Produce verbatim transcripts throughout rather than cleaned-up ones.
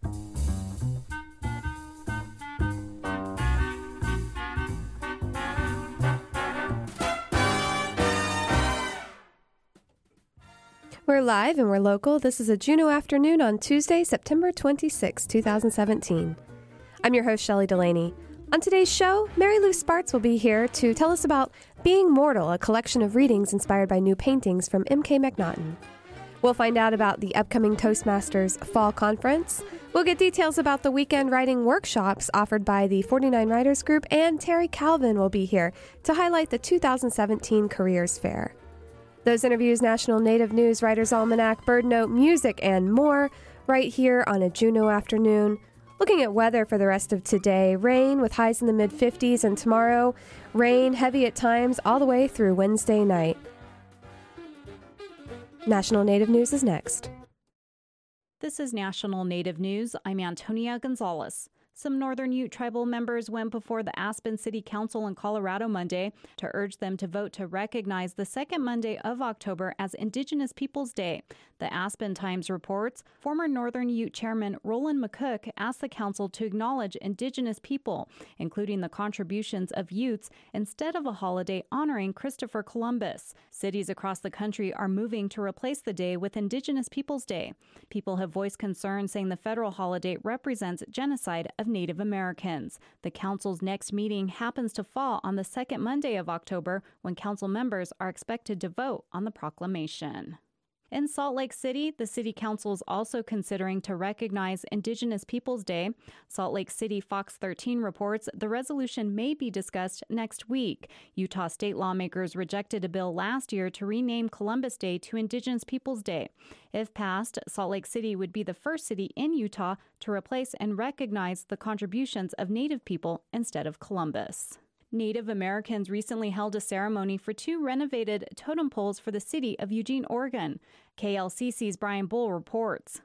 We're live and we're local. This is a Juneau afternoon on Tuesday, September twenty-sixth, twenty seventeen. I'm your host, Shelley Delaney. On today's show, Mary Lou Sparts will be here to tell us about Being Mortal, a collection of readings inspired by new paintings from M K McNaughton. We'll find out about the upcoming Toastmasters Fall Conference. We'll get details about the weekend writing workshops offered by the forty-nine Writers Group, and Terry Calvin will be here to highlight the two thousand seventeen Careers Fair. Those interviews, National Native News, Writer's Almanac, Bird Note, music, and more right here on a Juneau afternoon. Looking at weather for the rest of today, rain with highs in the mid-fifties, and tomorrow, rain heavy at times all the way through Wednesday night. National Native News is next. This is National Native News. I'm Antonia Gonzalez. Some Northern Ute tribal members went before the Aspen City Council in Colorado Monday to urge them to vote to recognize the second Monday of October as Indigenous Peoples Day. The Aspen Times reports former Northern Ute Chairman Roland McCook asked the council to acknowledge Indigenous people, including the contributions of Utes, instead of a holiday honoring Christopher Columbus. Cities across the country are moving to replace the day with Indigenous Peoples Day. People have voiced concern, saying the federal holiday represents genocide of Native Americans. The council's next meeting happens to fall on the second Monday of October, when council members are expected to vote on the proclamation. In Salt Lake City, the City Council is also considering to recognize Indigenous Peoples Day. Salt Lake City Fox thirteen reports the resolution may be discussed next week. Utah state lawmakers rejected a bill last year to rename Columbus Day to Indigenous Peoples Day. If passed, Salt Lake City would be the first city in Utah to replace and recognize the contributions of Native people instead of Columbus. Native Americans recently held a ceremony for two renovated totem poles for the city of Eugene, Oregon. K L C C's Brian Bull reports.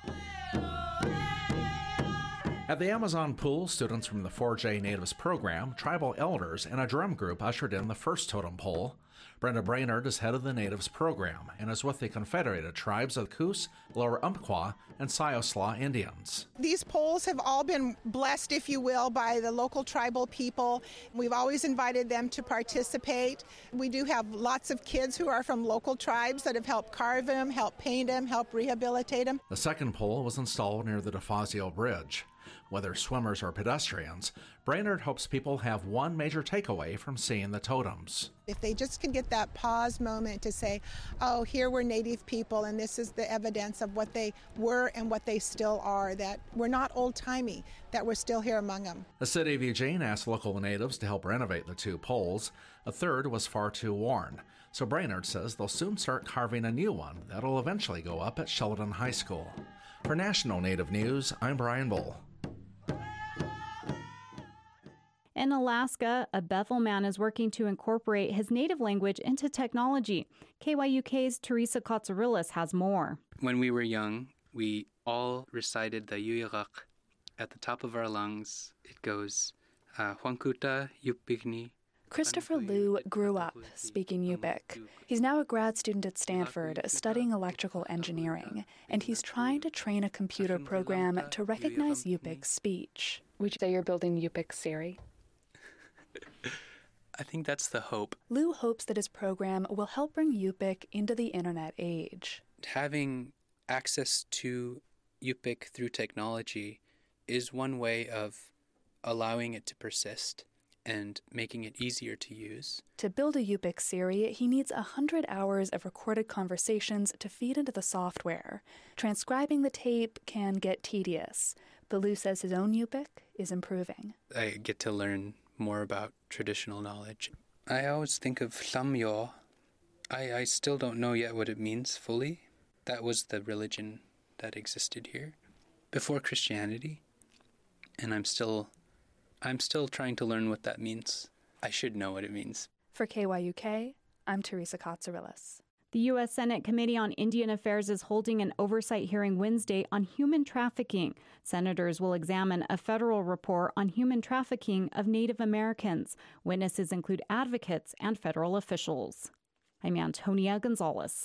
At the Amazon Pool, students from the four J Natives program, tribal elders, and a drum group ushered in the first totem pole. Brenda Brainerd is head of the Natives program and is with the Confederated Tribes of Coos, Lower Umpqua, and Siosla Indians. These poles have all been blessed, if you will, by the local tribal people. We've always invited them to participate. We do have lots of kids who are from local tribes that have helped carve them, help paint them, help rehabilitate them. The second pole was installed near the DeFazio Bridge. Whether swimmers or pedestrians, Brainerd hopes people have one major takeaway from seeing the totems. If they just can get that pause moment to say, oh, here were Native people, and this is the evidence of what they were and what they still are, that we're not old-timey, that we're still here among them. The city of Eugene asked local natives to help renovate the two poles. A third was far too worn. So Brainerd says they'll soon start carving a new one that'll eventually go up at Sheldon High School. For National Native News, I'm Brian Bull. In Alaska, a Bethel man is working to incorporate his native language into technology. K Y U K's Teresa Katsourelis has more. When we were young, we all recited the Yuyarak at the top of our lungs. It goes, uh, Huankuta Yupigni. Christopher Liu grew up speaking Yupik. He's now a grad student at Stanford studying electrical engineering, and he's trying to train a computer program to recognize Yupik speech. Would you say you're building Yupik Siri? I think that's the hope. Liu hopes that his program will help bring Yupik into the internet age. Having access to Yupik through technology is one way of allowing it to persist and making it easier to use. To build a Yupik Siri, he needs one hundred hours of recorded conversations to feed into the software. Transcribing the tape can get tedious, but Liu says his own Yupik is improving. I get to learn more about traditional knowledge. I always think of Samyo. I, I still don't know yet what it means fully. That was the religion that existed here before Christianity, and I'm still I'm still trying to learn what that means. I should know what it means. For K Y U K, I'm Teresa Katsourelis. The U S Senate Committee on Indian Affairs is holding an oversight hearing Wednesday on human trafficking. Senators will examine a federal report on human trafficking of Native Americans. Witnesses include advocates and federal officials. I'm Antonia Gonzalez.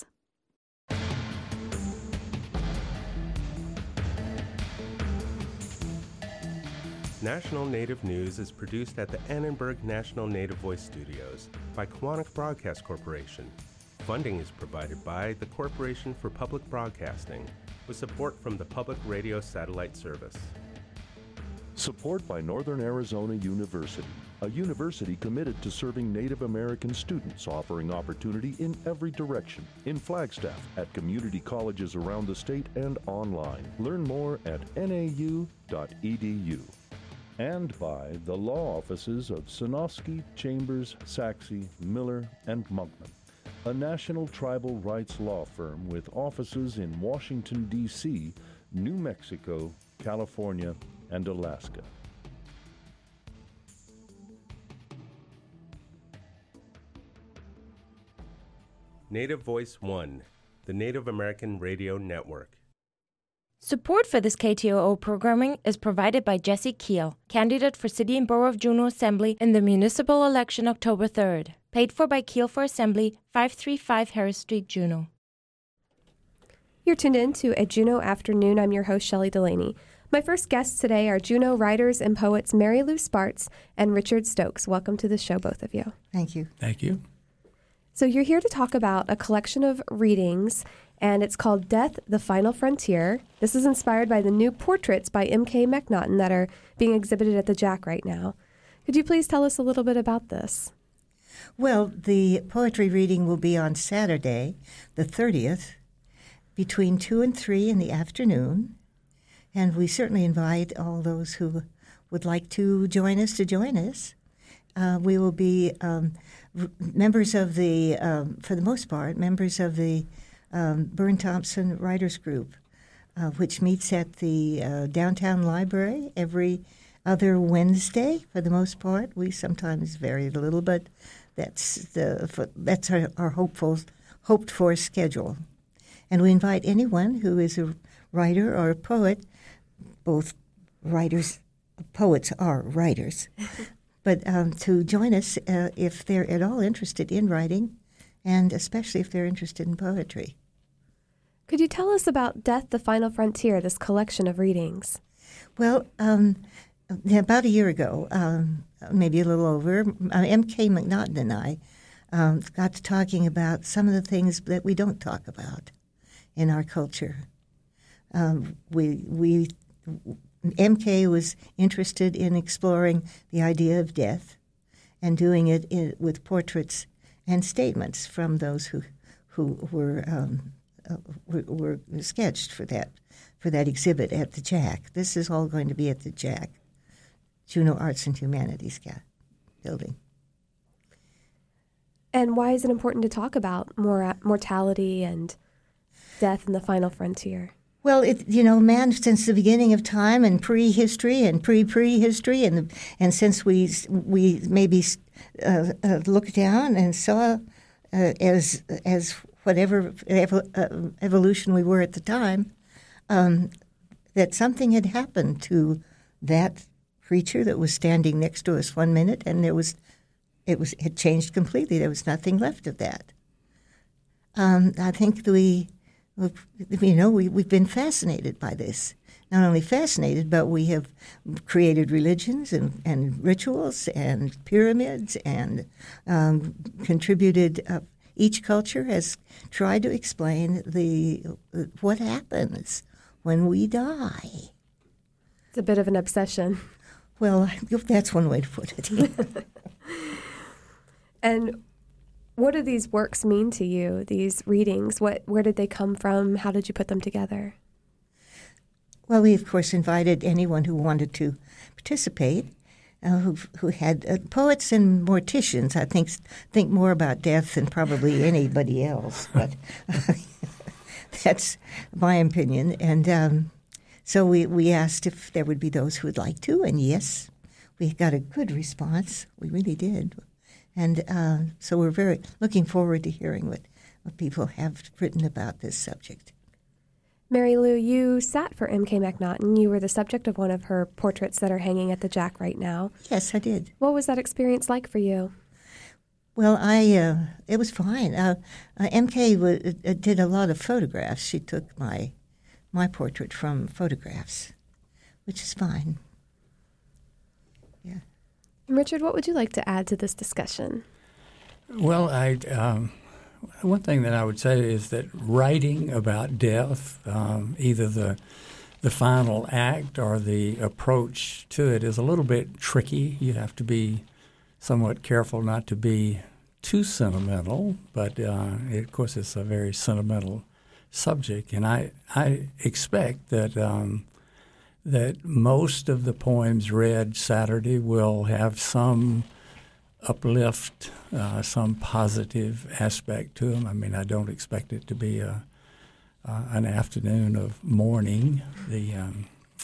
National Native News is produced at the Annenberg National Native Voice Studios by Quantic Broadcast Corporation. Funding is provided by the Corporation for Public Broadcasting, with support from the Public Radio Satellite Service. Support by Northern Arizona University, a university committed to serving Native American students, offering opportunity in every direction, in Flagstaff, at community colleges around the state, and online. Learn more at N A U dot E D U. And by the law offices of Sinofsky, Chambers, Saxe, Miller, and Monkman, a national tribal rights law firm with offices in Washington, D C, New Mexico, California, and Alaska. Native Voice One, the Native American Radio Network. Support for this K T O O programming is provided by Jesse Keel, candidate for City and Borough of Juneau Assembly in the municipal election October third. Paid for by Keel for Assembly, five thirty-five Harris Street, Juneau. You're tuned in to A Juneau Afternoon. I'm your host, Shelley Delaney. My first guests today are Juneau writers and poets Mary Lou Spartz and Richard Stokes. Welcome to the show, both of you. Thank you. Thank you. So you're here to talk about a collection of readings, and it's called Death, the Final Frontier. This is inspired by the new portraits by M K McNaughton that are being exhibited at the Jack right now. Could you please tell us a little bit about this? Well, the poetry reading will be on Saturday, the thirtieth, between two and three in the afternoon. And we certainly invite all those who would like to join us to join us. Uh, we will be um, r- members of the, um, for the most part, members of the um, Byrne Thompson Writers Group, uh, which meets at the uh, downtown library every other Wednesday. For the most part, we sometimes vary a little, but that's the for, that's our, our hopeful hoped for schedule. And we invite anyone who is a writer or a poet. Both writers, poets are writers, but um, to join us uh, if they're at all interested in writing, and especially if they're interested in poetry. Could you tell us about Death, the Final Frontier, this collection of readings? Well, um, about a year ago, um, maybe a little over, uh, M K McNaughton and I um, got to talking about some of the things that we don't talk about in our culture. Um, we we M K was interested in exploring the idea of death and doing it in, with portraits and statements from those who who were, um, uh, were were sketched for that for that exhibit at the Jack. This is all going to be at the Jack, Juneau Arts and Humanities building. And why is it important to talk about mor- mortality and death in the final frontier? Well, it, you know, man, since the beginning of time and prehistory and pre-prehistory, and and since we we maybe uh, uh, looked down and saw uh, as as whatever evo- uh, evolution we were at the time, um, that something had happened to that creature that was standing next to us one minute, and there was it was it changed completely. There was nothing left of that. Um, I think we. You know, we, we've been fascinated by this. Not only fascinated, but we have created religions and, and rituals and pyramids and um, contributed. Uh, each culture has tried to explain the uh, what happens when we die. It's a bit of an obsession. Well, that's one way to put it. And what do these works mean to you, these readings? What, where did they come from? How did you put them together? Well, we, of course, invited anyone who wanted to participate, uh, who, who had uh, poets and morticians, I think, think more about death than probably anybody else. But uh, that's my opinion. And um, so we, we asked if there would be those who would like to, and yes, we got a good response. We really did. And uh, so we're very looking forward to hearing what, what people have written about this subject. Mary Lou, you sat for M K McNaughton. You were the subject of one of her portraits that are hanging at the Jack right now. Yes, I did. What was that experience like for you? Well, I uh, it was fine. Uh, uh, M K w- uh, did a lot of photographs. She took my my portrait from photographs, which is fine. Yeah. Richard, what would you like to add to this discussion? Well, I um, one thing that I would say is that writing about death, um, either the the final act or the approach to it, is a little bit tricky. You have to be somewhat careful not to be too sentimental, but uh, it, of course it's a very sentimental subject, and I I expect that um, that most of the poems read Saturday will have some uplift, uh, some positive aspect to them. I mean, I don't expect it to be a uh, an afternoon of mourning. The um,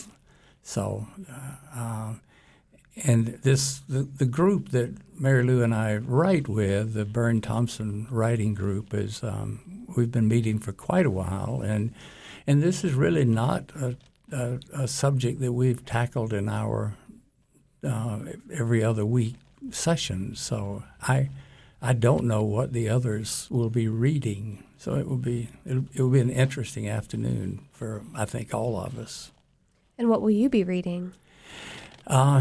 so. Uh, uh, And this the, the group that Mary Lou and I write with, the Byrne Thompson Writing Group, is um, we've been meeting for quite a while, and and this is really not a, a, a subject that we've tackled in our uh, every other week sessions. So I I don't know what the others will be reading. So it will be it'll, it will be an interesting afternoon for I think all of us. And what will you be reading? Uh,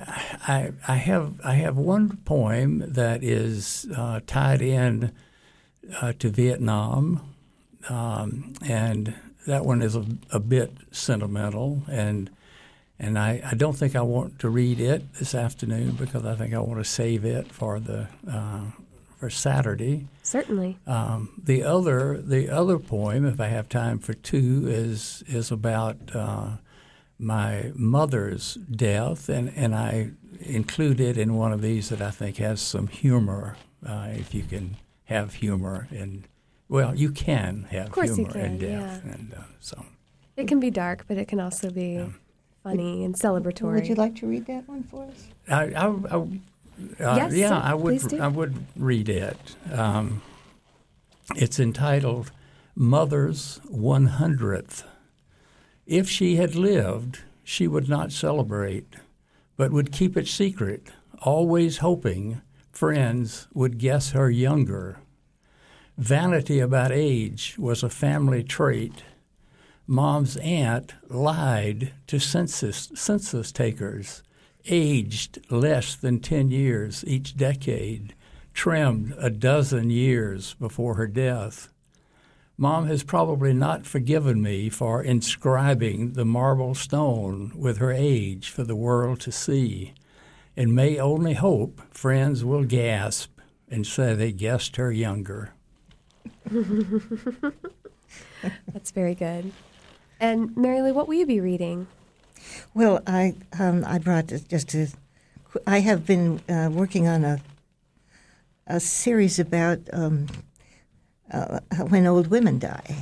I, I have I have one poem that is uh, tied in uh, to Vietnam, um, and that one is a, a bit sentimental, and and I, I don't think I want to read it this afternoon because I think I want to save it for the uh, for Saturday. Certainly. Um, the other the other poem, if I have time for two, is is about. Uh, my mother's death, and, and I include it in one of these that I think has some humor, uh, if you can have humor in, well, you can have of course humor you can, in death. yeah. And, uh, so. It can be dark, but it can also be Yeah. funny and celebratory. Would you like to read that one for us? I, I, I, uh, Yes, yeah, sir, I would. please do. I would read it. Um, it's entitled "Mother's one hundredth." If she had lived, she would not celebrate, but would keep it secret, always hoping friends would guess her younger. Vanity about age was a family trait. Mom's aunt lied to census, census takers, aged less than ten years each decade, trimmed a dozen years before her death. Mom has probably not forgiven me for inscribing the marble stone with her age for the world to see, and may only hope friends will gasp and say they guessed her younger. That's very good. And Mary Lou, what will you be reading? Well, I um, I brought just a. I have been uh, working on a a series about um, uh, when old women die,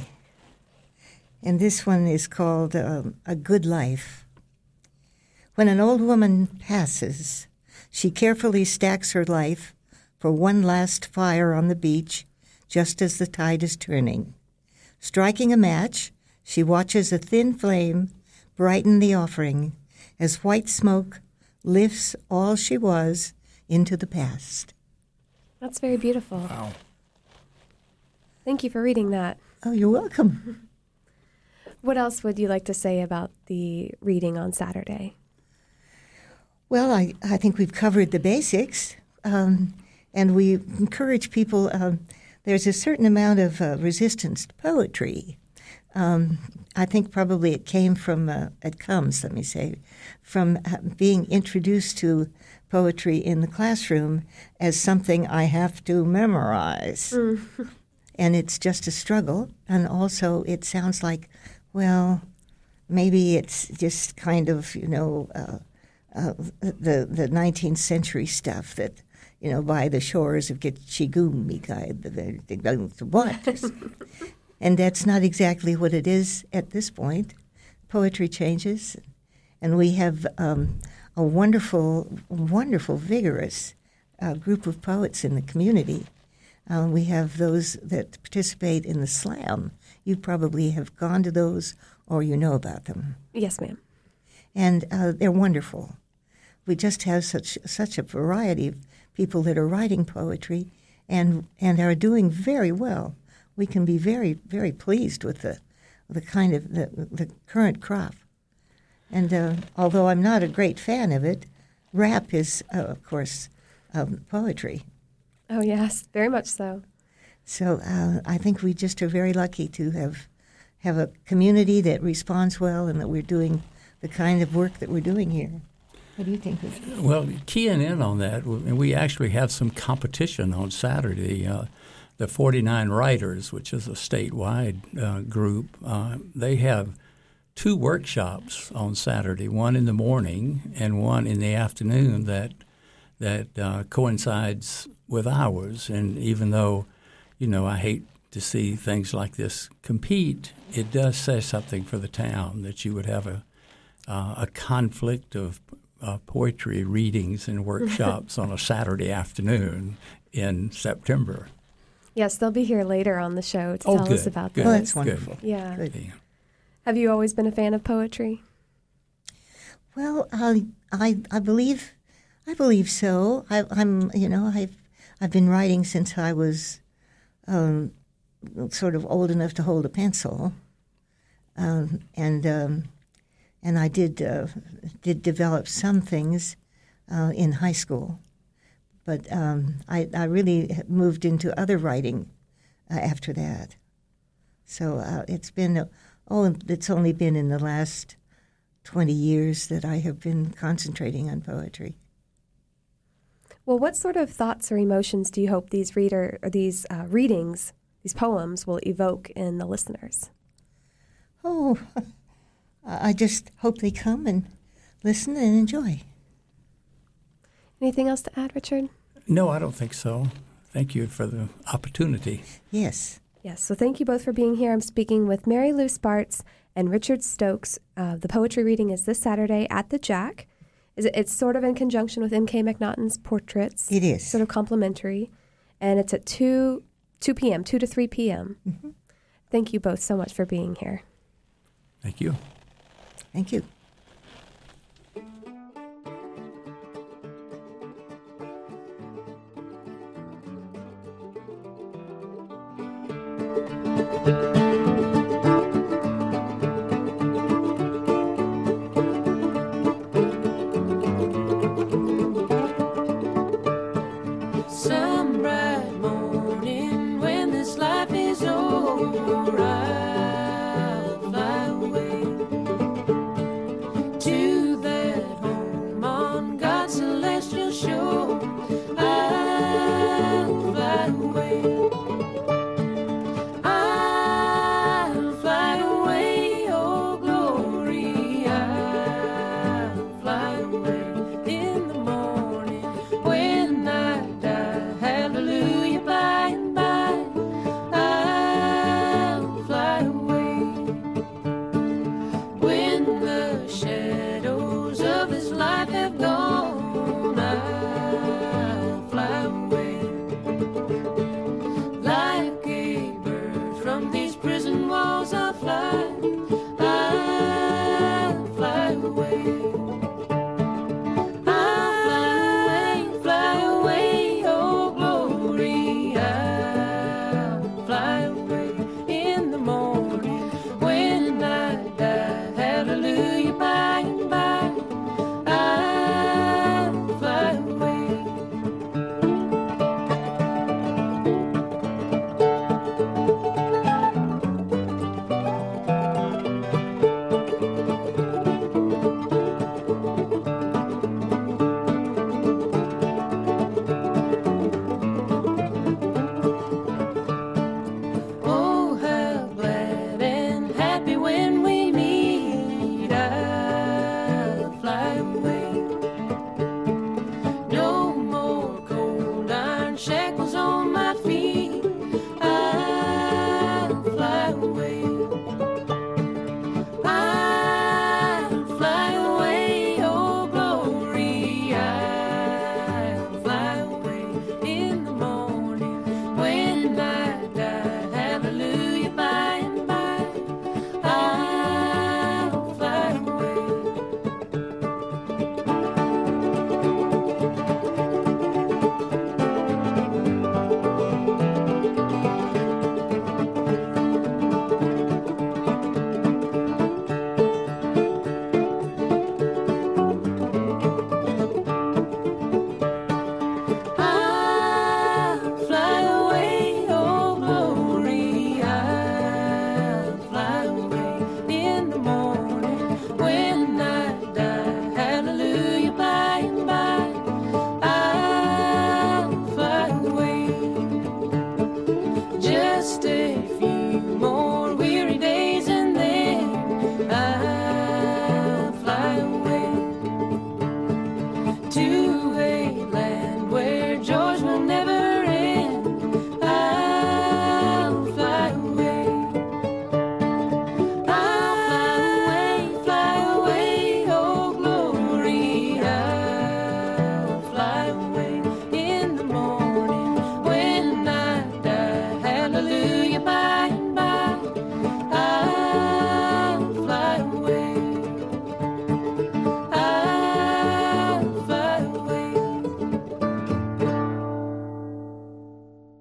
and this one is called um, A Good Life. When an old woman passes, she carefully stacks her life for one last fire on the beach, just as the tide is turning. Striking a match, she watches a thin flame brighten the offering as white smoke lifts all she was into the past. That's very beautiful. Wow. Thank you for reading that. Oh, you're welcome. What else would you like to say about the reading on Saturday? Well, I, I think we've covered the basics, um, and we encourage people. Um, there's a certain amount of uh, resistance to poetry. Um, I think probably it came from, uh, it comes, let me say, from uh, being introduced to poetry in the classroom as something I have to memorize. Mm. And it's just a struggle. And also it sounds like, well, maybe it's just kind of, you know, uh, uh, the the nineteenth century stuff that, you know, by the shores of Gitchigumi, what? And that's not exactly what it is at this point. Poetry changes, and we have um, a wonderful, wonderful, vigorous uh, group of poets in the community. Uh, we have those that participate in the slam. You probably have gone to those, or you know about them. Yes, ma'am. And uh, they're wonderful. We just have such such a variety of people that are writing poetry and and are doing very well. We can be very, very pleased with the the kind of the, the current crop. And uh, although I'm not a great fan of it, rap is, uh, of course, um, poetry. Oh, yes, very much so. So uh, I think we just are very lucky to have have a community that responds well and that we're doing the kind of work that we're doing here. What do you think, Richard? Well, keying in on that, we actually have some competition on Saturday. Uh, the forty-nine Writers, which is a statewide uh, group, uh, they have two workshops on Saturday, one in the morning and one in the afternoon that that uh, coincides with ours. And even though, you know, I hate to see things like this compete, it does say something for the town that you would have a uh, a conflict of uh, poetry readings and workshops on a Saturday afternoon in September. Yes, they'll be here later on the show to oh, tell good, us about good, this. Oh, that's wonderful. Good. Yeah. Good. Yeah. Have you always been a fan of poetry? Well, I, I, I believe, I believe so. I, I'm, you know, I've, I've been writing since I was um, sort of old enough to hold a pencil, um, and um, and I did uh, did develop some things uh, in high school, but um, I, I really moved into other writing uh, after that. So uh, it's been a, oh, it's only been in the last twenty years that I have been concentrating on poetry. Well, what sort of thoughts or emotions do you hope these reader or these uh, readings, these poems, will evoke in the listeners? Oh, I just hope they come and listen and enjoy. Anything else to add, Richard? No, I don't think so. Thank you for the opportunity. Yes. Yes, so thank you both for being here. I'm speaking with Mary Lou Spartz and Richard Stokes. Uh, the poetry reading is this Saturday at the Jack. Is it, it's sort of in conjunction with M K McNaughton's Portraits. It is. Sort of complementary. And it's at two p.m., two to three p.m. Mm-hmm. Thank you both so much for being here. Thank you. Thank you. Some bright morning when this life is over, I'll fly away to that home on God's celestial shore. I'll fly away. I'll fly away, oh glory. I'll fly away in the morning when I die. Hallelujah, by and by, I'll fly away. When the shadows of this life have gone, I'll fly away. Like a bird from these prison walls, I'll fly. I'll fly away. I'll fly away, fly away, oh glory. I'll fly away in the morning when I die. Hallelujah, by and by, I'll fly away.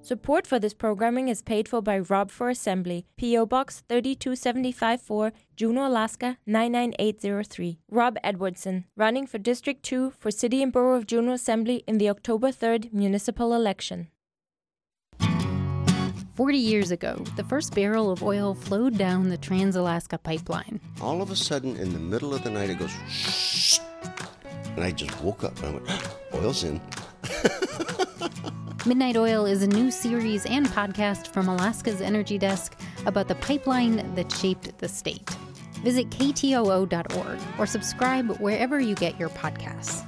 Support for this programming is paid for by Rob for Assembly, P O. Box three two seven five four, Juneau, Alaska nine nine eight zero three. Rob Edwardson, running for District two for City and Borough of Juneau Assembly in the October third municipal election. Forty years ago, the first barrel of oil flowed down the Trans-Alaska Pipeline. All of a sudden, in the middle of the night, it goes, shh, and I just woke up and I went, oil's in. Midnight Oil is a new series and podcast from Alaska's Energy Desk about the pipeline that shaped the state. Visit K T O O dot org or subscribe wherever you get your podcasts.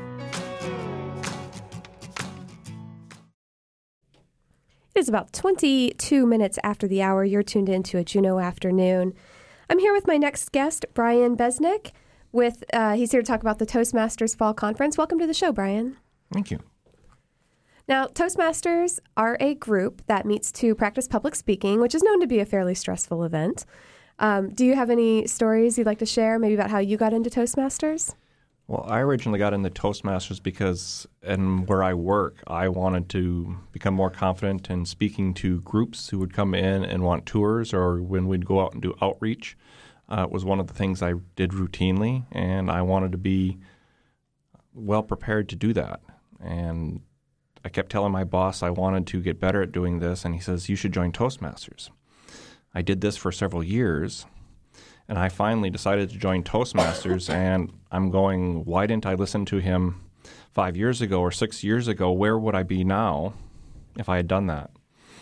It is about twenty-two minutes after the hour. You're tuned into a Juneau Afternoon. I'm here with my next guest, Brian Besnick. With uh, he's here to talk about the Toastmasters Fall Conference. Welcome to the show, Brian. Thank you. Now, Toastmasters are a group that meets to practice public speaking, which is known to be a fairly stressful event. Um, do you have any stories you'd like to share, maybe about how you got into Toastmasters? Well, I originally got into Toastmasters because, and where I work, I wanted to become more confident in speaking to groups who would come in and want tours, or when we'd go out and do outreach. Uh, it was one of the things I did routinely, and I wanted to be well prepared to do that. And I kept telling my boss I wanted to get better at doing this, and he says, you should join Toastmasters. I did this for several years, and I finally decided to join Toastmasters, and I'm going, why didn't I listen to him five years ago or six years ago? Where would I be now if I had done that?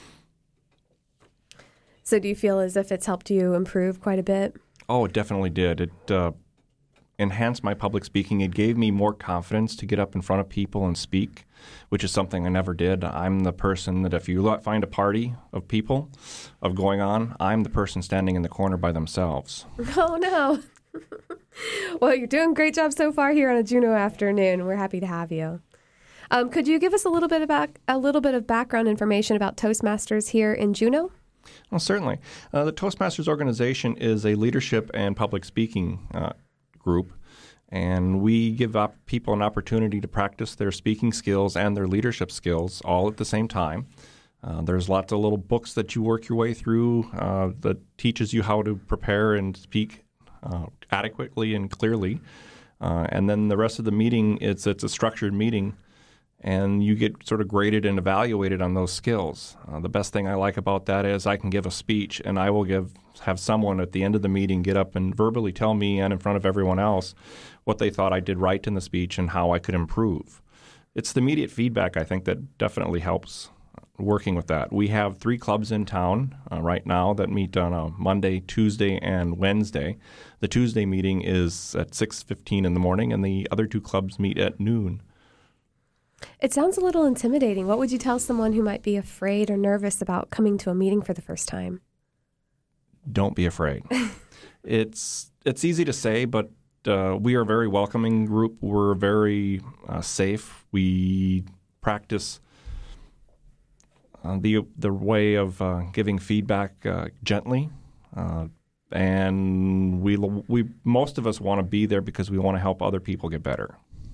So do you feel as if it's helped you improve quite a bit? Oh, it definitely did. It uh, enhanced my public speaking. It gave me more confidence to get up in front of people and speak, which is something I never did. I'm the person that if you find a party of people of going on, I'm the person standing in the corner by themselves. Oh, no. Well, you're doing a great job so far here on a Juneau Afternoon. We're happy to have you. Um, could you give us a little bit about a little bit of background information about Toastmasters here in Juneau? Well, certainly. Uh, the Toastmasters organization is a leadership and public speaking uh, group, and we give up people an opportunity to practice their speaking skills and their leadership skills all at the same time. Uh, there's lots of little books that you work your way through uh, that teaches you how to prepare and speak uh, adequately and clearly. Uh, and then the rest of the meeting, it's it's a structured meeting, and you get sort of graded and evaluated on those skills. Uh, the best thing I like about that is I can give a speech, and I will give have someone at the end of the meeting get up and verbally tell me and in front of everyone else what they thought I did right in the speech and how I could improve. It's the immediate feedback, I think, that definitely helps working with that. We have three clubs in town uh, right now that meet on a Monday, Tuesday, and Wednesday. The Tuesday meeting is at six fifteen in the morning, and the other two clubs meet at noon. It sounds a little intimidating. What would you tell someone who might be afraid or nervous about coming to a meeting for the first time? Don't be afraid. it's it's easy to say, but uh, we are a very welcoming group. We're very uh, safe. We practice uh, the the way of uh, giving feedback uh, gently, uh, and we we most of us want to be there because we want to help other people get better.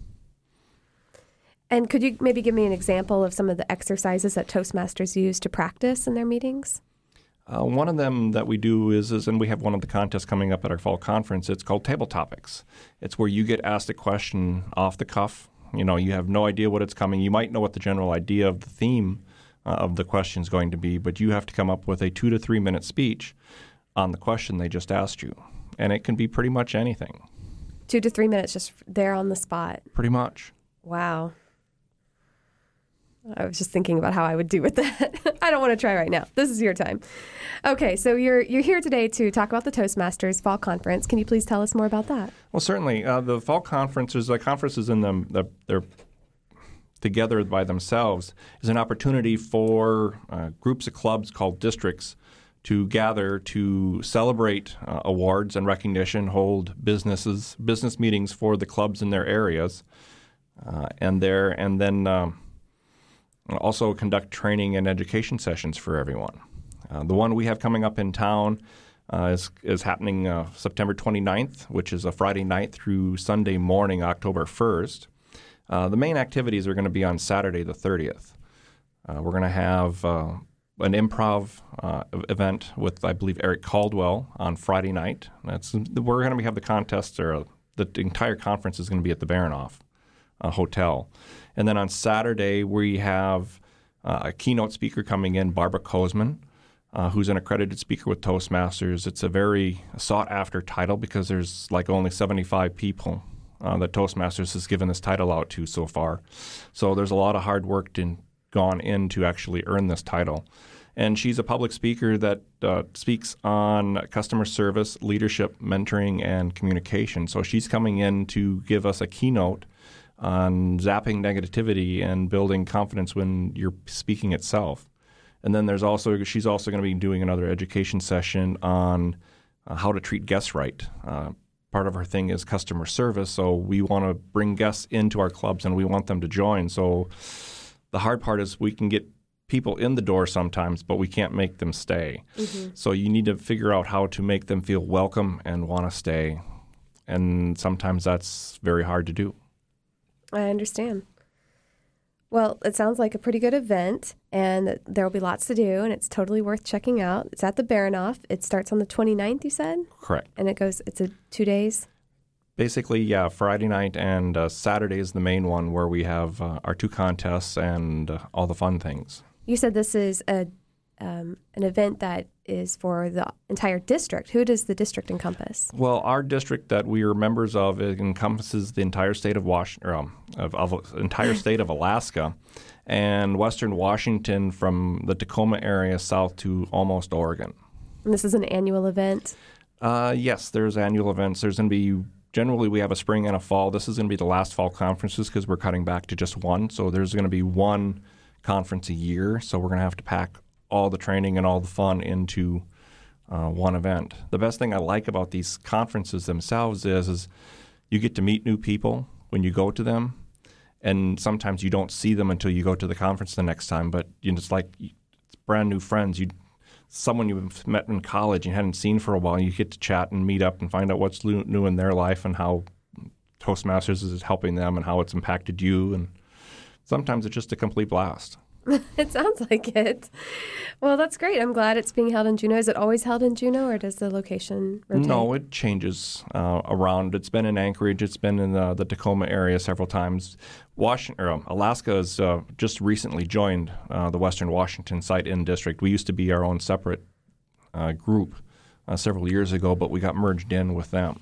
And could you maybe give me an example of some of the exercises that Toastmasters use to practice in their meetings? Uh, one of them that we do is, is, and we have one of the contests coming up at our fall conference, it's called Table Topics. It's where you get asked a question off the cuff. You know, you have no idea what it's coming. You might know what the general idea of the theme uh, of the question is going to be, but you have to come up with a two to three minute speech on the question they just asked you. And it can be pretty much anything. Two to three minutes just there on the spot. Pretty much. Wow. I was just thinking about how I would do with that. I don't want to try right now. This is your time. Okay, so you're you're here today to talk about the Toastmasters Fall Conference. Can you please tell us more about that? Well, certainly. Uh, the Fall Conference is a conference is in them. The, they're together by themselves is an opportunity for uh, groups of clubs called districts to gather to celebrate uh, awards and recognition, hold businesses business meetings for the clubs in their areas, uh, and there and then. Um, Also conduct training and education sessions for everyone. Uh, the one we have coming up in town uh, is, is happening uh, September twenty-ninth, which is a Friday night through Sunday morning, October first. Uh, the main activities are going to be on Saturday the thirtieth. Uh, we're going to have uh, an improv uh, event with, I believe, Eric Caldwell on Friday night. That's we're going to have the contest, or the entire conference is going to be at the Baranoff uh, Hotel. And then on Saturday, we have uh, a keynote speaker coming in, Barbara Kozman, uh, who's an accredited speaker with Toastmasters. It's a very sought-after title because there's like only seventy-five people uh, that Toastmasters has given this title out to so far. So there's a lot of hard work to gone in to actually earn this title. And she's a public speaker that uh, speaks on customer service, leadership, mentoring, and communication. So she's coming in to give us a keynote on zapping negativity and building confidence when you're speaking itself. And then there's also she's also going to be doing another education session on uh, how to treat guests right. Uh, part of our thing is customer service, so we want to bring guests into our clubs and we want them to join. So the hard part is we can get people in the door sometimes, but we can't make them stay. Mm-hmm. So you need to figure out how to make them feel welcome and want to stay. And sometimes that's very hard to do. I understand. Well, it sounds like a pretty good event, and there will be lots to do, and it's totally worth checking out. It's at the Baranoff. It starts on the twenty-ninth, you said? Correct. And it goes, it's a two days? Basically, yeah, Friday night and uh, Saturday is the main one where we have uh, our two contests and uh, all the fun things. You said this is a um, an event that is for the entire district. Who does the district encompass? Well, our district that we are members of, it encompasses the entire state of Washington, or, um, of, of entire state of Alaska, and western Washington from the Tacoma area south to almost Oregon. And this is an annual event? Uh, yes, there's annual events. There's going to be Generally, we have a spring and a fall. This is going to be the last fall conferences because we're cutting back to just one. So there's going to be one conference a year. So we're going to have to pack all the training and all the fun into uh, one event. The best thing I like about these conferences themselves is, is you get to meet new people when you go to them. And sometimes you don't see them until you go to the conference the next time. But you know, it's like it's brand new friends. You someone you've met in college and hadn't seen for a while, you get to chat and meet up and find out what's new in their life and how Toastmasters is helping them and how it's impacted you. And sometimes it's just a complete blast. It sounds like it. Well, that's great. I'm glad it's being held in Juneau. Is it always held in Juneau, or does the location rotate? No, it changes uh, around. It's been in Anchorage. It's been in uh, the Tacoma area several times. Washington, or, um, Alaska has uh, just recently joined uh, the Western Washington Site-In District. We used to be our own separate uh, group uh, several years ago, but we got merged in with them.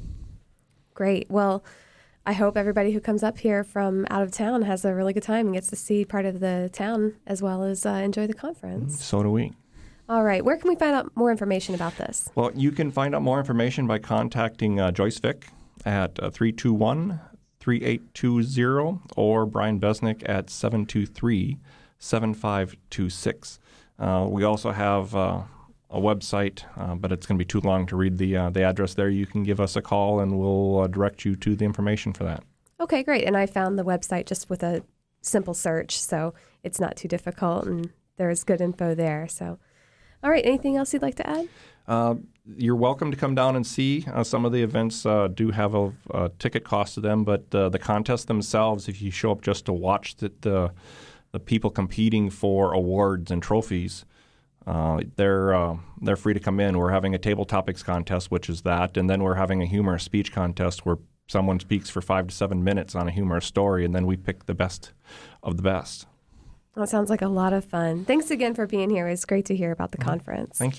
Great. Well, I hope everybody who comes up here from out of town has a really good time and gets to see part of the town as well as uh, enjoy the conference. So do we. All right. Where can we find out more information about this? Well, you can find out more information by contacting uh, Joyce Vick at uh, three two one, three eight two zero or Brian Besnick at seven two three, seven five two six. Uh, we also have uh, a website, uh, but it's going to be too long to read the uh, the address there. You can give us a call, and we'll uh, direct you to the information for that. Okay, great. And I found the website just with a simple search, so it's not too difficult, and there's good info there. So, all right, anything else you'd like to add? Uh, you're welcome to come down and see. Uh, some of the events uh, do have a, a ticket cost to them, but uh, the contests themselves, if you show up just to watch the, the, the people competing for awards and trophies, Uh, they're uh, they're free to come in. We're having a table topics contest, which is that, and then we're having a humorous speech contest where someone speaks for five to seven minutes on a humorous story, and then we pick the best of the best. That sounds like a lot of fun. Thanks again for being here. It's great to hear about the mm-hmm. conference. Thank you.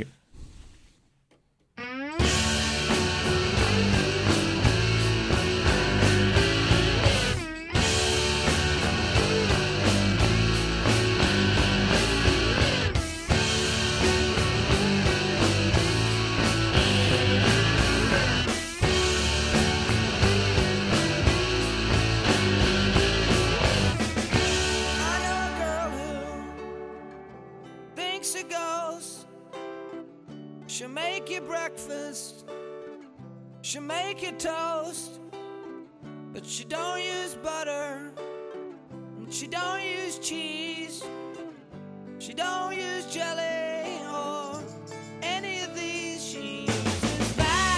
She'll make you breakfast, she'll make you toast, but she don't use butter, and she don't use cheese, she don't use jelly or any of these. She uses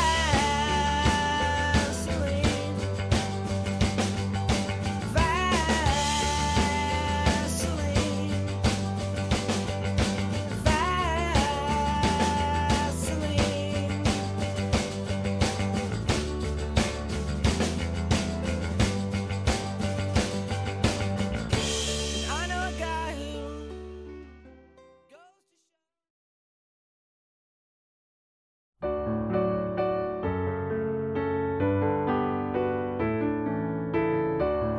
Vaseline, Vaseline.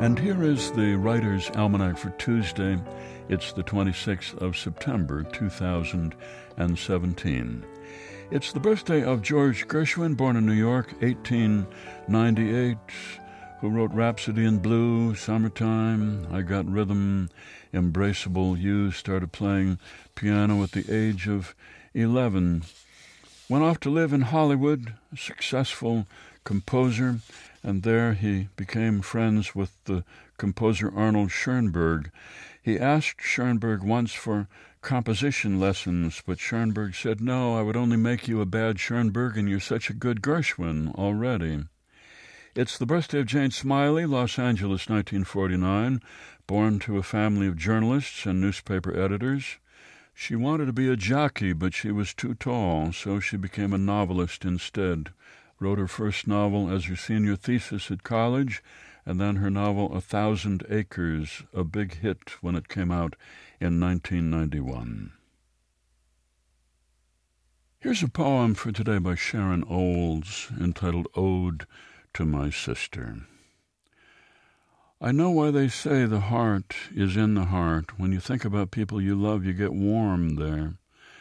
And here is the Writer's Almanac for Tuesday. It's the twenty-sixth of September, two thousand seventeen. It's the birthday of George Gershwin, born in New York, eighteen ninety-eight, who wrote Rhapsody in Blue, Summertime, I Got Rhythm, Embraceable You, started playing piano at the age of eleven. Went off to live in Hollywood, a successful composer, and there he became friends with the composer Arnold Schoenberg. He asked Schoenberg once for composition lessons, but Schoenberg said, "No, I would only make you a bad Schoenberg, and you're such a good Gershwin already." It's the birthday of Jane Smiley, Los Angeles, nineteen forty-nine, born to a family of journalists and newspaper editors. She wanted to be a jockey, but she was too tall, so she became a novelist instead. Wrote her first novel as her senior thesis at college, and then her novel A Thousand Acres, a big hit when it came out in nineteen ninety-one. Here's a poem for today by Sharon Olds, entitled Ode to My Sister. I know why they say the heart is in the heart. When you think about people you love, you get warm there.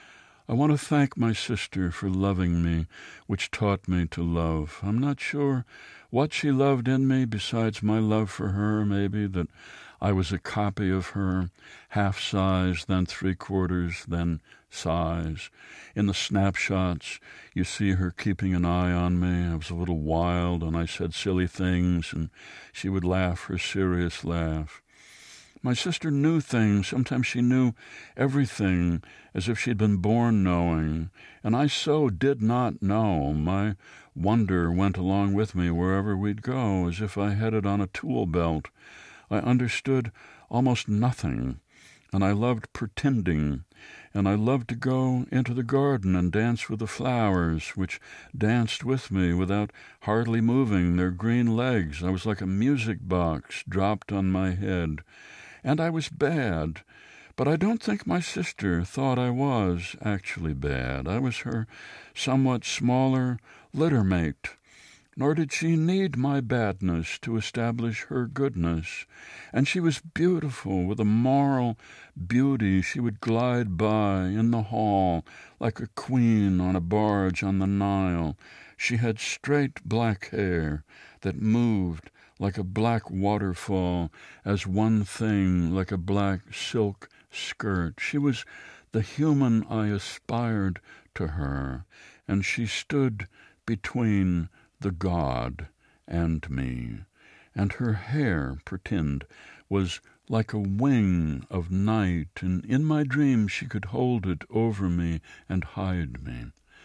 I want to thank my sister for loving me, which taught me to love. I'm not sure what she loved in me besides my love for her, maybe that I was a copy of her, half size, then three quarters, then size. In the snapshots, you see her keeping an eye on me. I was a little wild, and I said silly things, and she would laugh her serious laugh. My sister knew things. Sometimes she knew everything, as if she'd been born knowing, and I so did not know. My wonder went along with me wherever we'd go, as if I headed on a tool belt. I understood almost nothing, and I loved pretending, and I loved to go into the garden and dance with the flowers, which danced with me without hardly moving their green legs. I was like a music box dropped on my head. And I was bad, but I don't think my sister thought I was actually bad. I was her somewhat smaller littermate, nor did she need my badness to establish her goodness. And she was beautiful, with a moral beauty. She would glide by in the hall like a queen on a barge on the Nile. She had straight black hair that moved like a black waterfall, as one thing, like a black silk skirt. She was the human I aspired to her, and she stood between the god and me. And her hair, pretend, was like a wing of night, and in my dreams she could hold it over me and hide me.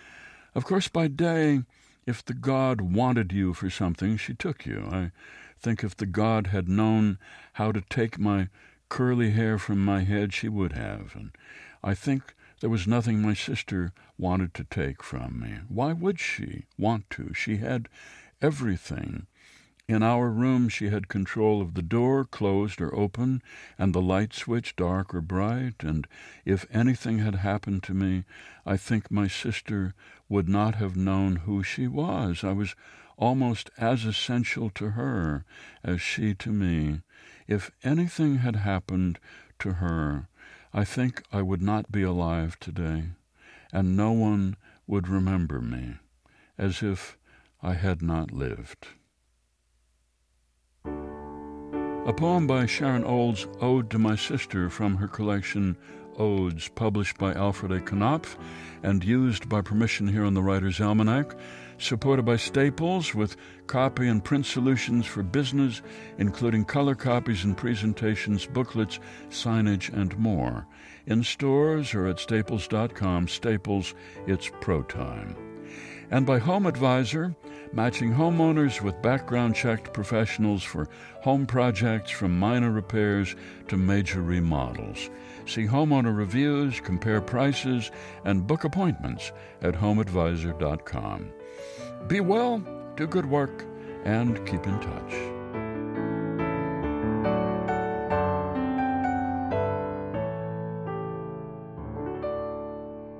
Of course, by day, if the god wanted you for something, she took you. I think if the god had known how to take my curly hair from my head, she would have. And I think there was nothing my sister wanted to take from me. Why would she want to? She had everything. In our room she had control of the door, closed or open, and the light switch, dark or bright, and if anything had happened to me, I think my sister would not have known who she was. I was almost as essential to her as she to me. If anything had happened to her, I think I would not be alive today, and no one would remember me, as if I had not lived. A poem by Sharon Olds, Ode to My Sister, from her collection Odes, published by Alfred A. Knopf and used by permission here on the Writer's Almanac, supported by Staples with copy and print solutions for business, including color copies and presentations, booklets, signage, and more. In stores or at staples dot com. Staples, it's pro time. And by Home Advisor, matching homeowners with background-checked professionals for home projects from minor repairs to major remodels. See homeowner reviews, compare prices, and book appointments at home advisor dot com. Be well, do good work, and keep in touch.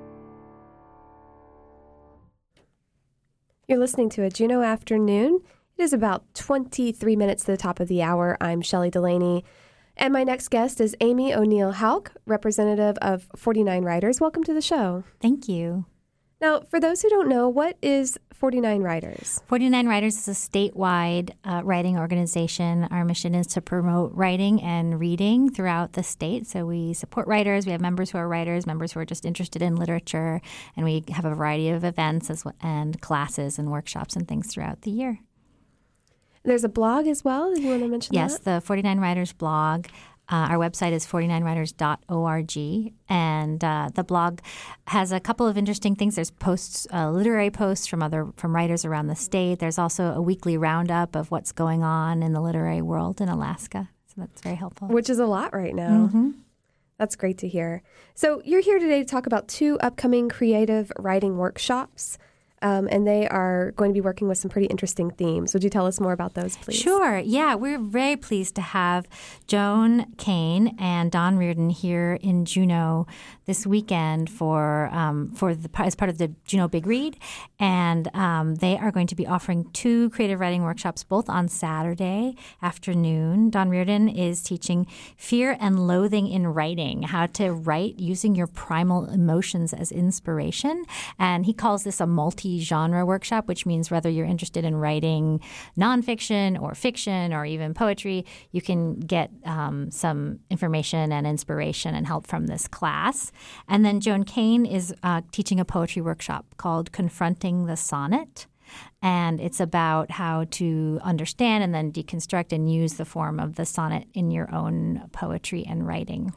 You're listening to a Juneau Afternoon. It is about twenty-three minutes to the top of the hour. I'm Shelley Delaney. And my next guest is Amy O'Neill Hauk, representative of forty-nine Writers. Welcome to the show. Thank you. Now, for those who don't know, what is forty-nine Writers? forty-nine Writers is a statewide uh, writing organization. Our mission is to promote writing and reading throughout the state. So we support writers. We have members who are writers, members who are just interested in literature, and we have a variety of events as well, and classes and workshops and things throughout the year. There's a blog as well. Do you want to mention yes, that? Yes, the forty-nine Writers blog. Uh, our website is forty-nine writers dot org, and uh, the blog has a couple of interesting things. There's posts, uh, literary posts from other from writers around the state. There's also a weekly roundup of what's going on in the literary world in Alaska. So that's very helpful. Which is a lot right now. Mm-hmm. That's great to hear. So you're here today to talk about two upcoming creative writing workshops. Um, and they are going to be working with some pretty interesting themes. Would you tell us more about those, please? Sure. Yeah, we're very pleased to have Joan Kane and Don Reardon here in Juneau this weekend for um, for the as part of the Juneau Big Read, and um, they are going to be offering two creative writing workshops, both on Saturday afternoon. Don Reardon is teaching Fear and Loathing in Writing, how to write using your primal emotions as inspiration, and he calls this a multi genre workshop, which means whether you're interested in writing nonfiction or fiction or even poetry, you can get um, some information and inspiration and help from this class. And then Joan Kane is uh, teaching a poetry workshop called Confronting the Sonnet. And it's about how to understand and then deconstruct and use the form of the sonnet in your own poetry and writing.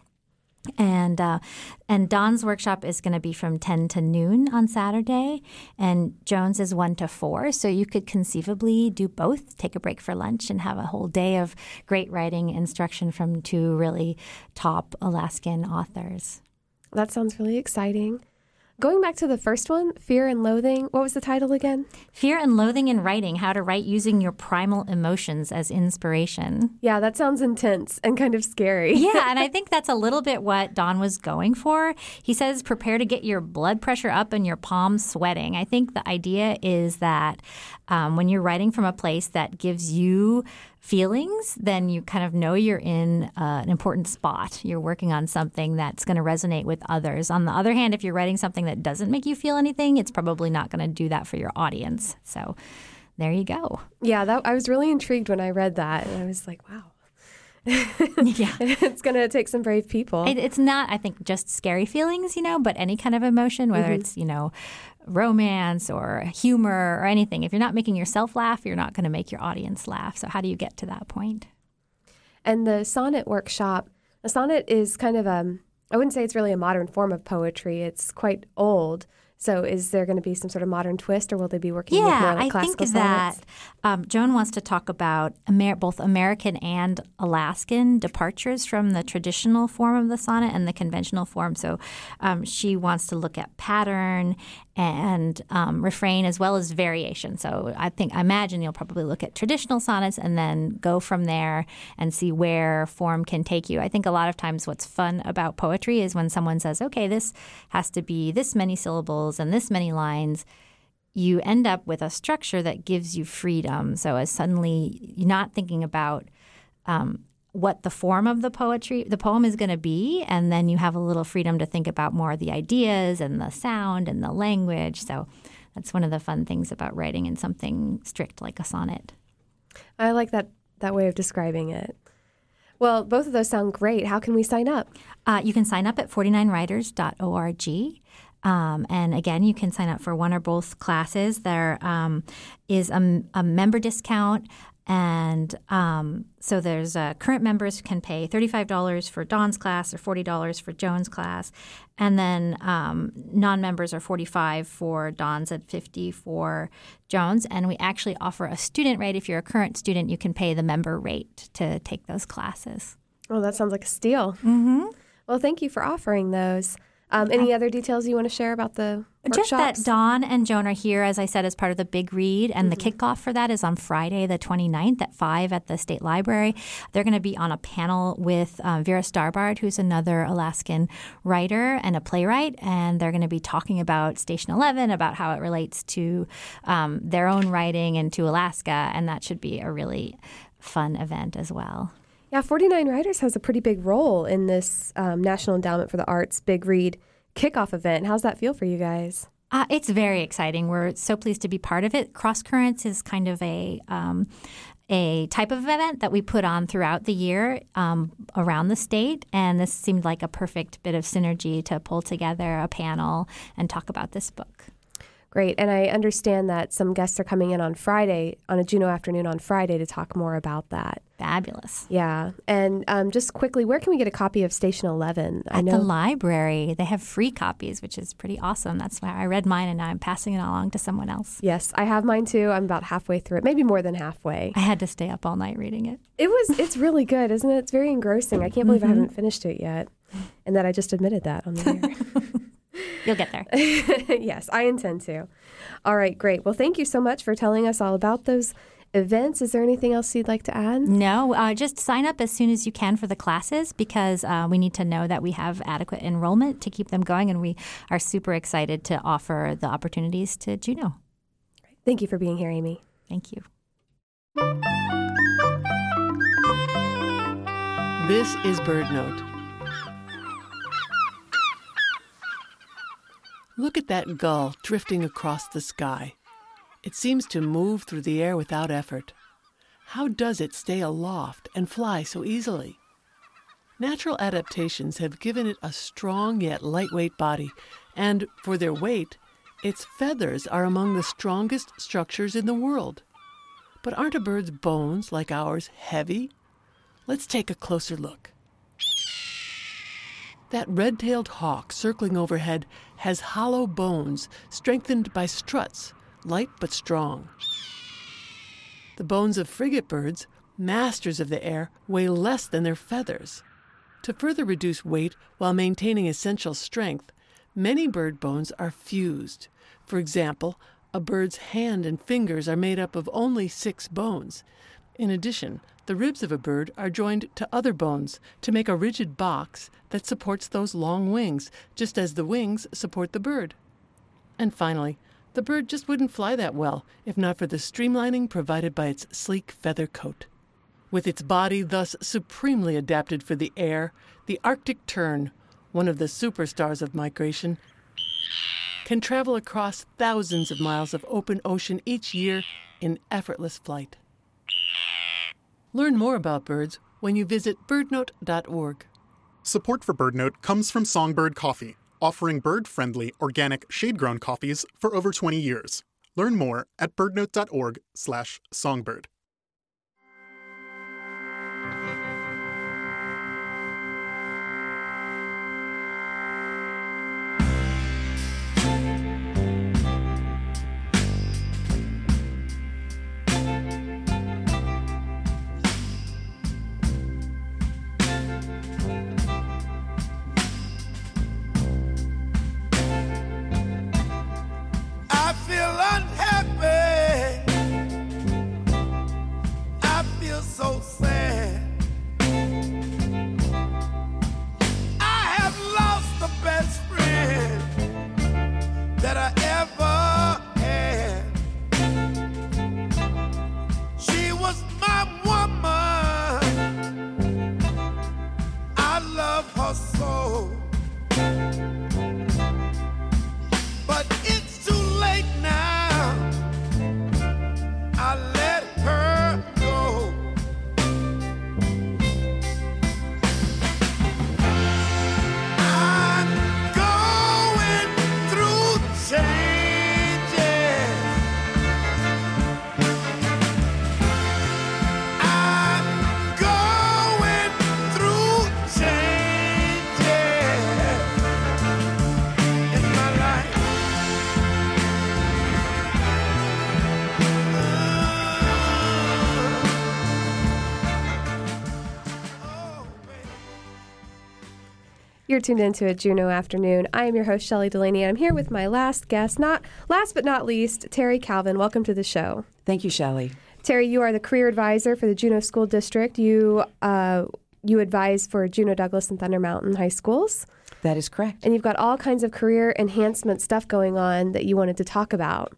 And uh, and Don's workshop is going to be from ten to noon on Saturday, and Joan's is one to four. So you could conceivably do both, take a break for lunch, and have a whole day of great writing instruction from two really top Alaskan authors. That sounds really exciting. Going back to the first one, Fear and Loathing, what was the title again? Fear and Loathing in Writing, How to Write Using Your Primal Emotions as Inspiration. Yeah, that sounds intense and kind of scary. Yeah, and I think that's a little bit what Don was going for. He says prepare to get your blood pressure up and your palms sweating. I think the idea is that um, when you're writing from a place that gives you feelings, then you kind of know you're in uh, an important spot. You're working on something that's going to resonate with others. On the other hand, if you're writing something that doesn't make you feel anything, it's probably not going to do that for your audience. So there you go. Yeah, that, I was really intrigued when I read that. And I was like, wow. Yeah, it's going to take some brave people. It, it's not, I think, just scary feelings, you know, but any kind of emotion, whether mm-hmm. it's, you know, romance or humor or anything. If you're not making yourself laugh, you're not going to make your audience laugh. So how do you get to that point? And the sonnet workshop, the sonnet is kind of a, I wouldn't say it's really a modern form of poetry. It's quite old. So is there going to be some sort of modern twist, or will they be working yeah, with more like classical sonnets? Yeah, I think that um, Joan wants to talk about Amer- both American and Alaskan departures from the traditional form of the sonnet and the conventional form. So um, she wants to look at pattern and um, refrain as well as variation. So I think, I imagine you'll probably look at traditional sonnets and then go from there and see where form can take you. I think a lot of times what's fun about poetry is when someone says, okay, this has to be this many syllables and this many lines, you end up with a structure that gives you freedom. So as suddenly you're not thinking about um, what the form of the poetry, the poem is going to be, and then you have a little freedom to think about more of the ideas and the sound and the language. So that's one of the fun things about writing in something strict like a sonnet. I like that that way of describing it. Well, both of those sound great. How can we sign up? Uh, you can sign up at forty-nine writers dot org. Um, and again, you can sign up for one or both classes. There um, is a, a member discount. And um, so there's uh, current members can pay thirty-five dollars for Don's class or forty dollars for Joan's class. And then um, non-members are forty-five dollars for Don's and fifty dollars for Joan's. And we actually offer a student rate. If you're a current student, you can pay the member rate to take those classes. Oh, that sounds like a steal. Mm-hmm. Well, thank you for offering those. Um, any other details you want to share about the Just workshops? that Dawn and Joan are here, as I said, as part of the Big Read, and Mm-hmm. the kickoff for that is on Friday, the twenty-ninth at five at the State Library. They're going to be on a panel with um, Vera Starbard, who's another Alaskan writer and a playwright, and they're going to be talking about Station eleven, about how it relates to um, their own writing and to Alaska, and that should be a really fun event as well. Yeah, forty-nine Writers has a pretty big role in this um, National Endowment for the Arts Big Read kickoff event. How's that feel for you guys? Uh, it's very exciting. We're so pleased to be part of it. Cross Currents is kind of a um, a type of event that we put on throughout the year um, around the state, and this seemed like a perfect bit of synergy to pull together a panel and talk about this book. Great. And I understand that some guests are coming in on Friday, on a Juneau afternoon on Friday, to talk more about that. Fabulous. Yeah. And um, just quickly, where can we get a copy of Station eleven? At the library. They have free copies, which is pretty awesome. That's why I read mine, and now I'm passing it along to someone else. Yes, I have mine too. I'm about halfway through it, maybe more than halfway. I had to stay up all night reading it. It was. It's really good, isn't it? It's very engrossing. I can't believe Mm-hmm. I haven't finished it yet, and that I just admitted that on the air. You'll get there. Yes, I intend to. All right, great. Well, thank you so much for telling us all about those events. Is there anything else you'd like to add? No, uh, just sign up as soon as you can for the classes, because uh, we need to know that we have adequate enrollment to keep them going, and we are super excited to offer the opportunities to Juneau. Thank you for being here, Amy. Thank you. This is BirdNote. Look at that gull drifting across the sky. It seems to move through the air without effort. How does it stay aloft and fly so easily? Natural adaptations have given it a strong yet lightweight body, and for their weight, its feathers are among the strongest structures in the world. But aren't a bird's bones, like ours, heavy? Let's take a closer look. That red-tailed hawk circling overhead has hollow bones strengthened by struts, light but strong. The bones of frigate birds, masters of the air, weigh less than their feathers. To further reduce weight while maintaining essential strength, many bird bones are fused. For example, a bird's hand and fingers are made up of only six bones. In addition, the ribs of a bird are joined to other bones to make a rigid box that supports those long wings, just as the wings support the bird. And finally, the bird just wouldn't fly that well if not for the streamlining provided by its sleek feather coat. With its body thus supremely adapted for the air, the Arctic tern, one of the superstars of migration, can travel across thousands of miles of open ocean each year in effortless flight. Learn more about birds when you visit bird note dot org. Support for BirdNote comes from Songbird Coffee, offering bird-friendly, organic, shade-grown coffees for over twenty years. Learn more at birdnote dot org slash songbird. I feel unhappy. I feel so sad. I have lost the best friend that I ever had. She was my woman. I love her so. But it's too late now. I let her go. You're tuned into a Juneau Afternoon. I am your host, Shelley Delaney, and I'm here with my last guest, not last but not least, Terry Calvin. Welcome to the show. Thank you, Shelley. Terry, you are the career advisor for the Juneau School District. You uh, you advise for Juneau Douglas and Thunder Mountain High Schools. That is correct. And you've got all kinds of career enhancement stuff going on that you wanted to talk about.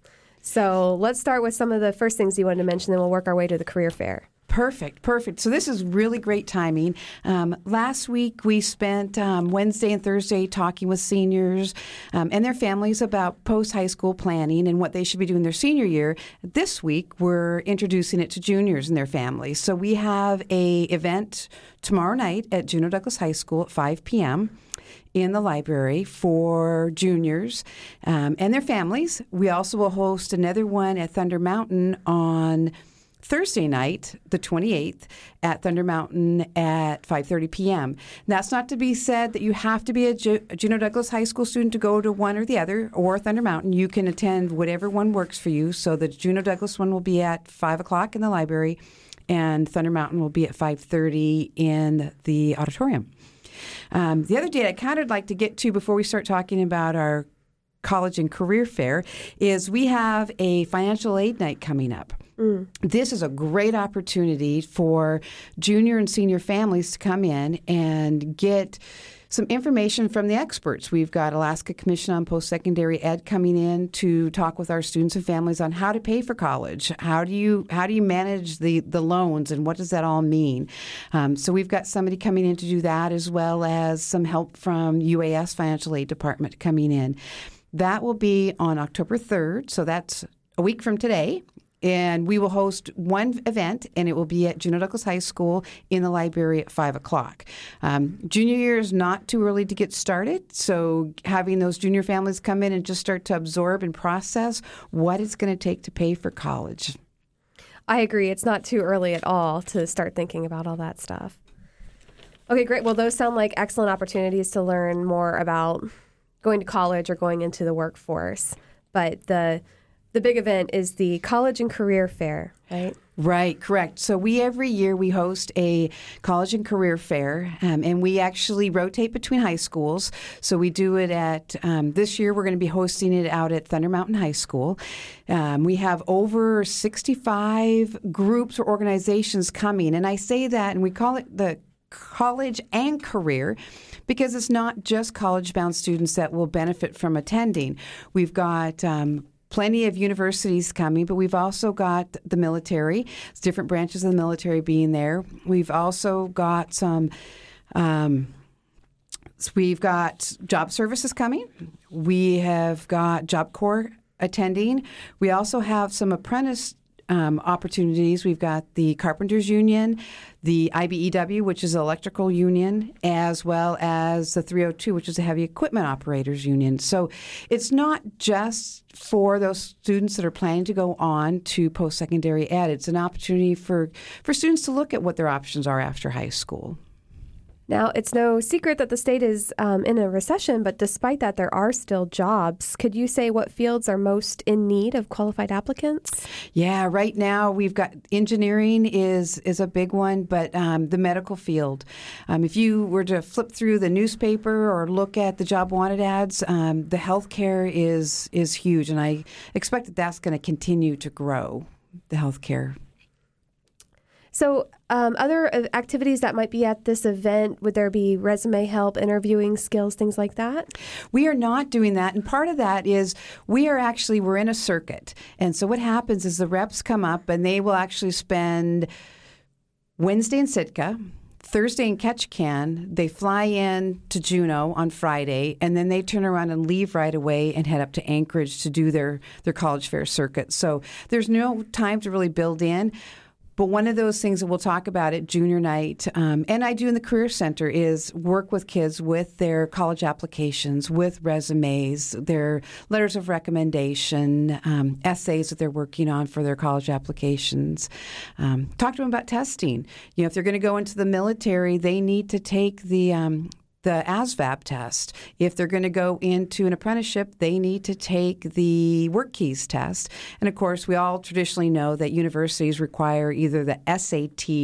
So let's start with some of the first things you wanted to mention, then we'll work our way to the career fair. Perfect, perfect. So this is really great timing. Um, last week we spent um, Wednesday and Thursday talking with seniors um, and their families about post-high school planning and what they should be doing their senior year. This week we're introducing it to juniors and their families. So we have a event tomorrow night at Juneau Douglas High School at five p.m. in the library for juniors um, and their families. We also will host another one at Thunder Mountain on Thursday night, the twenty-eighth, at Thunder Mountain at five thirty p.m. That's not to be said that you have to be a, Ju- a Juneau Douglas High School student to go to one or the other, or Thunder Mountain. You can attend whatever one works for you. So the Juneau Douglas one will be at five o'clock in the library, and Thunder Mountain will be at five thirty in the auditorium. Um, the other date I kind of like to get to before we start talking about our college and career fair is we have a financial aid night coming up. Mm. This is a great opportunity for junior and senior families to come in and get some information from the experts. We've got Alaska Commission on Post-Secondary Ed coming in to talk with our students and families on how to pay for college. How do you how do you manage the, the loans, and what does that all mean? Um, so we've got somebody coming in to do that, as well as some help from U A S Financial Aid Department coming in. That will be on October third, so that's a week from today. And we will host one event, and it will be at Juneau Douglas High School in the library at five o'clock. Um, junior year is not too early to get started, so having those junior families come in and just start to absorb and process what it's going to take to pay for college. I agree. It's not too early at all to start thinking about all that stuff. Okay, great. Well, those sound like excellent opportunities to learn more about going to college or going into the workforce. But the The big event is the College and Career Fair, right? Right, correct. So we every year we host a College and Career Fair, um, and we actually rotate between high schools. So we do it at, um, this year we're going to be hosting it out at Thunder Mountain High School. Um, we have over sixty-five groups or organizations coming, and I say that, and we call it the College and Career, because it's not just college-bound students that will benefit from attending. We've got um, plenty of universities coming, but we've also got the military, different branches of the military being there. We've also got some, um, we've got job services coming. We have got Job Corps attending. We also have some apprentice Um, opportunities. We've got the Carpenters Union, the I B E W, which is the electrical union, as well as the three oh two, which is the heavy equipment operators union. So it's not just for those students that are planning to go on to post-secondary ed. It's an opportunity for, for students to look at what their options are after high school. Now, it's no secret that the state is um, in a recession, but despite that, there are still jobs. Could you say what fields are most in need of qualified applicants? Yeah, right now we've got engineering is is a big one, but um, the medical field. Um, if you were to flip through the newspaper or look at the job wanted ads, um, the healthcare is is huge, and I expect that that's going to continue to grow, the healthcare. So um, other activities that might be at this event, would there be resume help, interviewing skills, things like that? We are not doing that. And part of that is we are actually, we're in a circuit. And so what happens is the reps come up and they will actually spend Wednesday in Sitka, Thursday in Ketchikan. They fly in to Juneau on Friday, and then they turn around and leave right away and head up to Anchorage to do their, their college fair circuit. So there's no time to really build in. But one of those things that we'll talk about at junior night, um, and I do in the Career Center, is work with kids with their college applications, with resumes, their letters of recommendation, um, essays that they're working on for their college applications. Um, talk to them about testing. You know, if they're going to go into the military, they need to take the um, the A S V A B test. If they're going to go into an apprenticeship, they need to take the Work Keys test. And of course, we all traditionally know that universities require either the S A T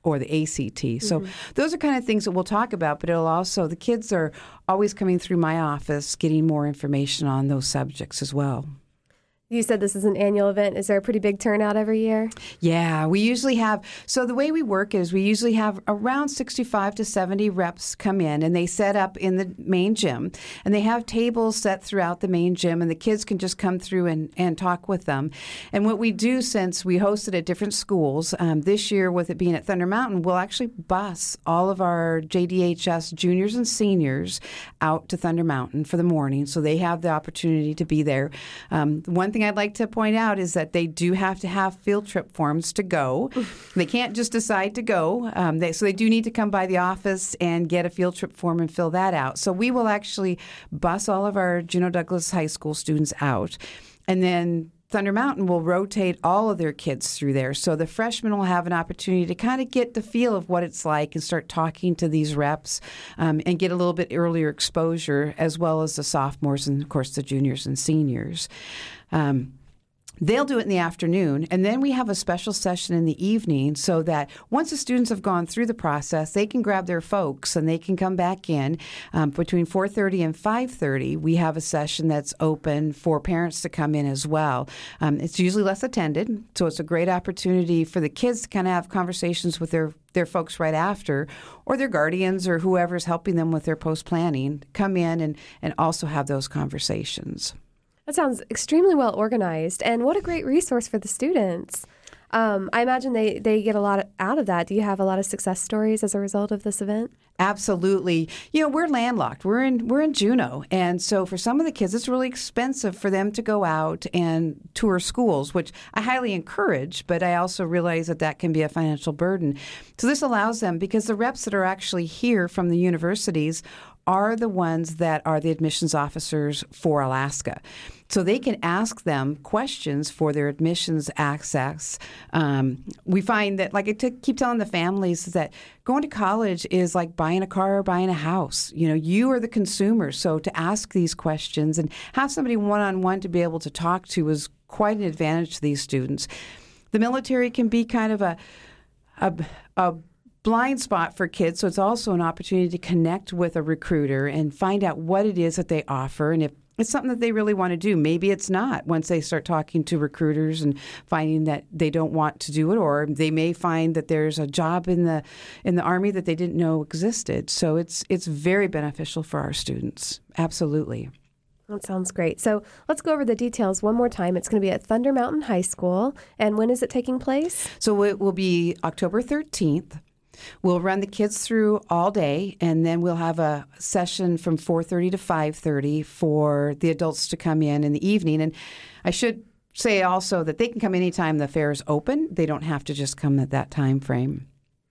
or the A C T. So Mhm. those are kind of things that we'll talk about, but it'll also, the kids are always coming through my office getting more information on those subjects as well. You said this is an annual event. Is there a pretty big turnout every year? Yeah, we usually have, so the way we work is we usually have around sixty-five to seventy reps come in, and they set up in the main gym, and they have tables set throughout the main gym, and the kids can just come through and, and talk with them. And what we do, since we host it at different schools, um, this year with it being at Thunder Mountain, we'll actually bus all of our J D H S juniors and seniors out to Thunder Mountain for the morning, so they have the opportunity to be there. Um, one thing I'd like to point out is that they do have to have field trip forms to go. They can't just decide to go. Um, they, so they do need to come by the office and get a field trip form and fill that out. So we will actually bus all of our Juneau Douglas High School students out. And then Thunder Mountain will rotate all of their kids through there. So the freshmen will have an opportunity to kind of get the feel of what it's like and start talking to these reps um, and get a little bit earlier exposure, as well as the sophomores and, of course, the juniors and seniors. Um, They'll do it in the afternoon, and then we have a special session in the evening so that once the students have gone through the process, they can grab their folks and they can come back in. Um, between four thirty and five thirty, we have a session that's open for parents to come in as well. Um, it's usually less attended, so it's a great opportunity for the kids to kind of have conversations with their their folks right after, or their guardians or whoever's helping them with their post-planning, come in and, and also have those conversations. That sounds extremely well organized, and what a great resource for the students. Um, I imagine they, they get a lot out of that. Do you have a lot of success stories as a result of this event? Absolutely. You know, we're landlocked. We're in we're in Juneau, and so for some of the kids, it's really expensive for them to go out and tour schools, which I highly encourage, but I also realize that that can be a financial burden. So this allows them, because the reps that are actually here from the universities are the ones that are the admissions officers for Alaska. So they can ask them questions for their admissions access. Um, we find that, like I t- keep telling the families, that going to college is like buying a car or buying a house. You know, you are the consumer. So to ask these questions and have somebody one-on-one to be able to talk to is quite an advantage to these students. The military can be kind of a a, a blind spot for kids, so it's also an opportunity to connect with a recruiter and find out what it is that they offer, and if it's something that they really want to do. Maybe it's not once they start talking to recruiters and finding that they don't want to do it, or they may find that there's a job in the in the Army that they didn't know existed. So it's it's very beneficial for our students. Absolutely. That sounds great. So let's go over the details one more time. It's going to be at Thunder Mountain High School. And when is it taking place? So it will be October thirteenth. We'll run the kids through all day, and then we'll have a session from four thirty to five thirty for the adults to come in in the evening. And I should say also that they can come anytime the fair is open. They don't have to just come at that time frame.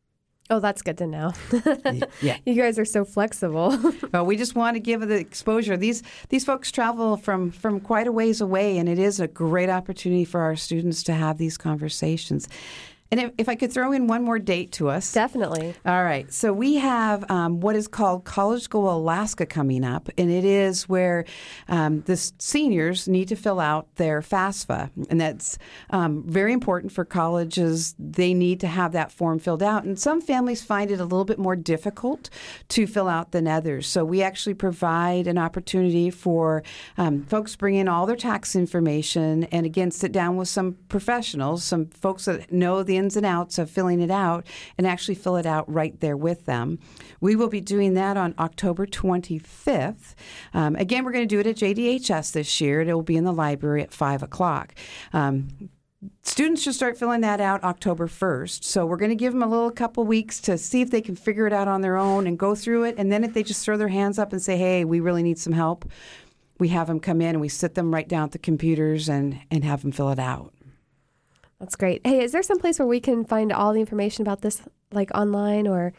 Oh, that's good to know. Yeah. You guys are so flexible. Well, we just want to give the exposure. These these folks travel from, from quite a ways away, and it is a great opportunity for our students to have these conversations. And if, if I could throw in one more date to us. Definitely. All right. So we have um, what is called College Go Alaska coming up, and it is where um, the seniors need to fill out their FAFSA. And that's um, very important for colleges. They need to have that form filled out. And some families find it a little bit more difficult to fill out than others. So we actually provide an opportunity for um, folks bring in all their tax information and, again, sit down with some professionals, some folks that know the ins and outs of filling it out, and actually fill it out right there with them. We will be doing that on October twenty-fifth. Um, again, we're going to do it at J D H S this year. It will be in the library at five o'clock. Um, Students should start filling that out October first. So we're going to give them a little couple weeks to see if they can figure it out on their own and go through it. And then if they just throw their hands up and say, hey, we really need some help, we have them come in and we sit them right down at the computers and, and have them fill it out. That's great. Hey, is there some place where we can find all the information about this, like online or?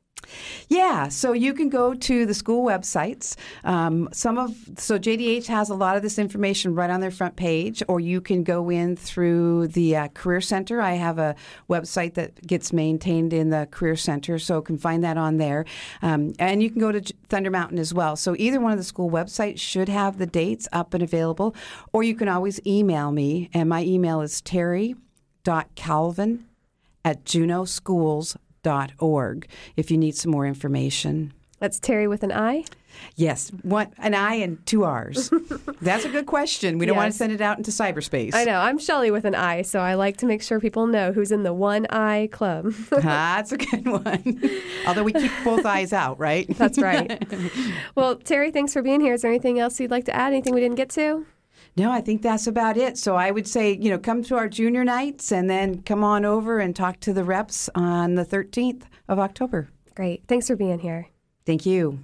Yeah, so you can go to the school websites. Um, some of so J D H has a lot of this information right on their front page, or you can go in through the uh, Career Center. I have a website that gets maintained in the Career Center, so you can find that on there. Um, and you can go to Thunder Mountain as well. So either one of the school websites should have the dates up and available, or you can always email me, and my email is terry dot calvin at juneau schools dot org if you need some more information. That's Terry with an I? Yes, one an I and two R's. That's a good question. We don't Yes. want to send it out into cyberspace. I know. I'm Shelley with an I, so I like to make sure people know who's in the One Eye Club. That's a good one. Although we keep both eyes out, right? That's right. Well, Terry, thanks for being here. Is there anything else you'd like to add? Anything we didn't get to? No, I think that's about it. So I would say, you know, come to our junior nights and then come on over and talk to the reps on the thirteenth of October. Great. Thanks for being here. Thank you.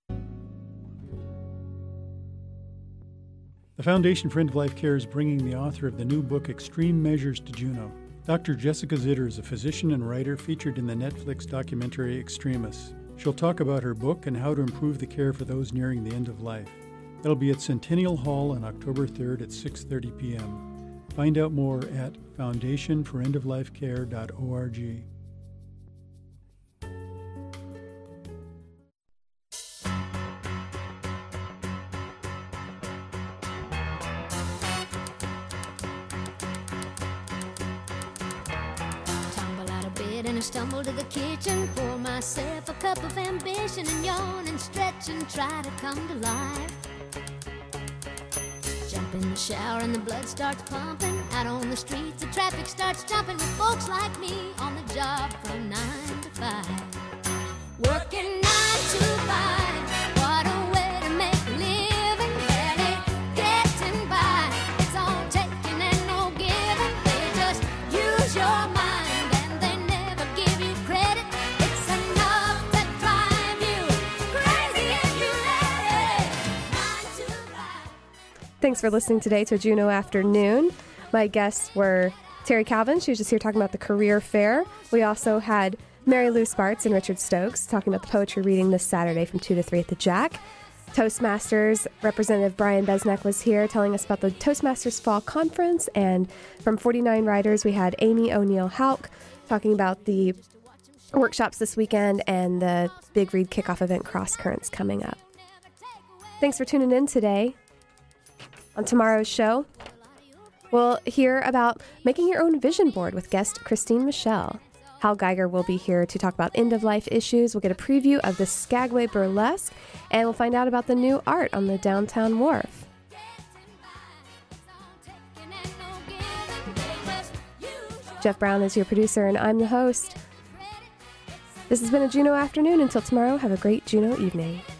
The Foundation for End of Life Care is bringing the author of the new book, Extreme Measures, to Juneau. Doctor Jessica Zitter is a physician and writer featured in the Netflix documentary Extremis. She'll talk about her book and how to improve the care for those nearing the end of life. That'll be at Centennial Hall on October third at six thirty p.m. Find out more at foundation for end of life care dot org. And I stumble to the kitchen, pour myself a cup of ambition and yawn and stretch and try to come to life. Jump in the shower and the blood starts pumping. Out on the streets, the traffic starts jumping with folks like me on the job from nine to five. Working nine to five, what a way to make a living. Barely getting by, it's all taking and no giving. They just use your mind. Thanks for listening today to Juneau Afternoon. My guests were Terry Calvin. She was just here talking about the career fair. We also had Mary Lou Sparts and Richard Stokes talking about the poetry reading this Saturday from two to three at the Jack. Toastmasters Representative Brian Besneck was here telling us about the Toastmasters Fall Conference. And from forty-nine Writers, we had Amy O'Neill Hauk talking about the workshops this weekend and the Big Read kickoff event Cross Currents coming up. Thanks for tuning in today. On tomorrow's show, we'll hear about making your own vision board with guest Christine Michelle. Hal Geiger will be here to talk about end-of-life issues. We'll get a preview of the Skagway Burlesque, and we'll find out about the new art on the downtown wharf. Jeff Brown is your producer, and I'm the host. This has been a Juneau Afternoon. Until tomorrow, have a great Juneau evening.